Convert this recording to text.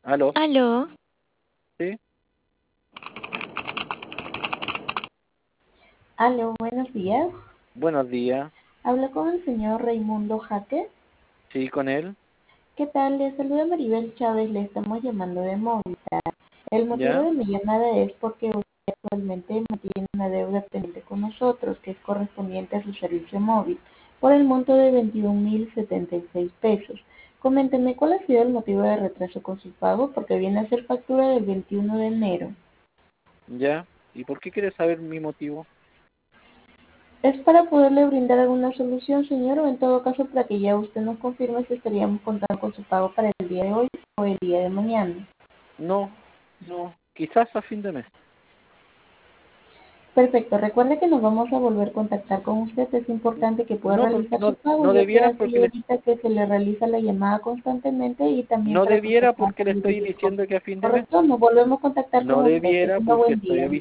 Aló, Aló, sí, Aló, buenos días. buenos días, Hablo con el señor Raimundo Jaque. sí, con él, ¿Qué tal? Le saluda Maribel Chávez, le estamos llamando de Movistar. El motivo ¿ya? de mi llamada es porque usted actualmente mantiene una deuda pendiente con nosotros, que es correspondiente a su servicio móvil, por el monto de 21.076 pesos. Coménteme, ¿cuál ha sido el motivo de retraso con su pago? Porque viene a ser factura del 21 de enero. ¿Ya? ¿Y por qué quieres saber mi motivo? Es para poderle brindar alguna solución, señor, o en todo caso para que ya usted nos confirme si estaríamos contando con su pago para el día de hoy o el día de mañana. No, no, quizás a fin de mes. Perfecto, recuerde que nos vamos a volver a contactar con usted. Es importante que pueda No, porque realizar su pago, no ya que debiera así evita que se le realiza la llamada constantemente y también no para que usted debiera pueda porque le recibir estoy el cobro. diciendo que a fin de mes. Correcto, nos volvemos a contactar No con usted. Que debiera tenga porque buen estoy día.